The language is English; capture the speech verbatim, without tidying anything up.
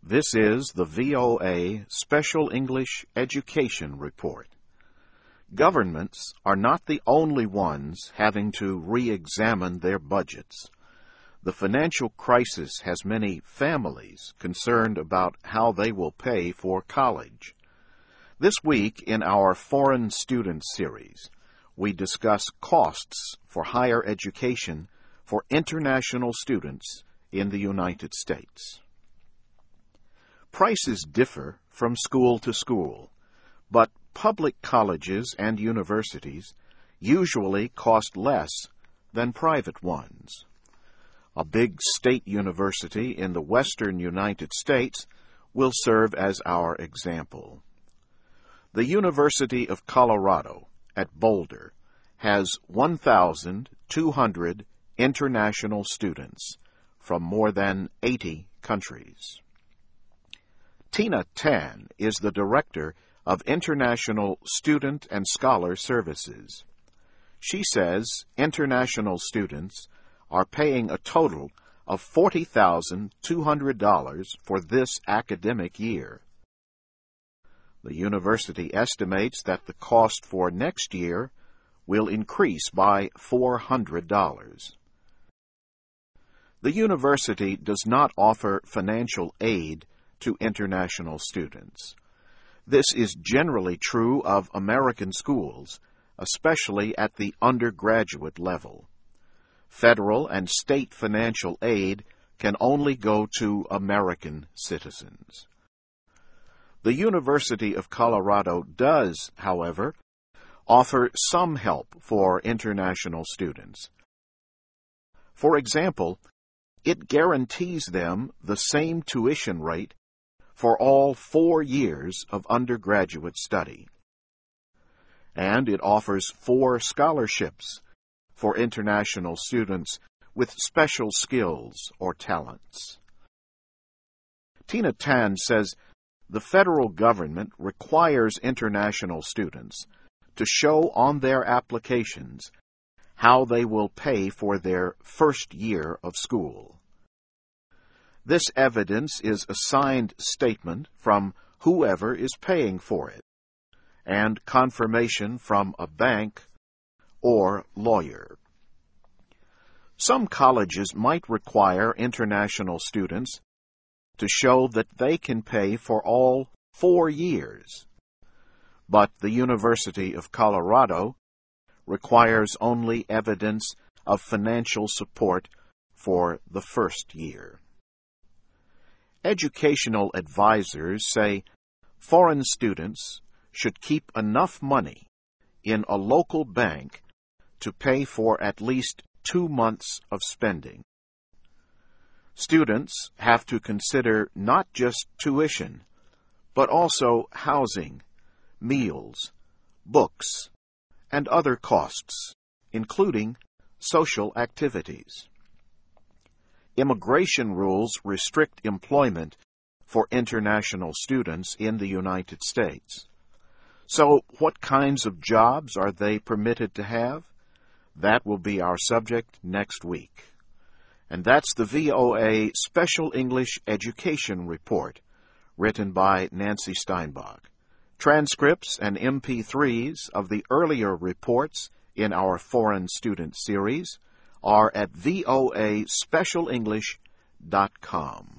This is the V O A Special English Education Report. Governments are not the only ones having to re-examine their budgets. The financial crisis has many families concerned about how they will pay for college. This week in our Foreign Student Series, we discuss costs for higher education for international students in the United States. Prices differ from school to school, but public colleges and universities usually cost less than private ones. A big state university in the western United States will serve as our example. The University of Colorado at Boulder has one thousand two hundred international students from more than eighty countries. Tina Tan is the Director of International Student and Scholar Services. She says international students are paying a total of forty thousand two hundred dollars for this academic year. The university estimates that the cost for next year will increase by four hundred dollars. The university does not offer financial aid to international students. This is generally true of American schools, especially at the undergraduate level. Federal and state financial aid can only go to American citizens. The University of Colorado does, however, offer some help for international students. For example, it guarantees them the same tuition rate for all four years of undergraduate study. And it offers four scholarships for international students with special skills or talents. Tina Tan says the federal government requires international students to show on their applications how they will pay for their first year of school. This evidence is a signed statement from whoever is paying for it, and confirmation from a bank or lawyer. Some colleges might require international students to show that they can pay for all four years, but the University of Colorado requires only evidence of financial support for the first year. Educational advisors say foreign students should keep enough money in a local bank to pay for at least two months of spending. Students have to consider not just tuition, but also housing, meals, books, and other costs, including social activities. Immigration rules restrict employment for international students in the United States. So, what kinds of jobs are they permitted to have? That will be our subject next week. And that's the V O A Special English Education Report, written by Nancy Steinbach. Transcripts and M P threes of the earlier reports in our Foreign Student Series are at voa special english dot com.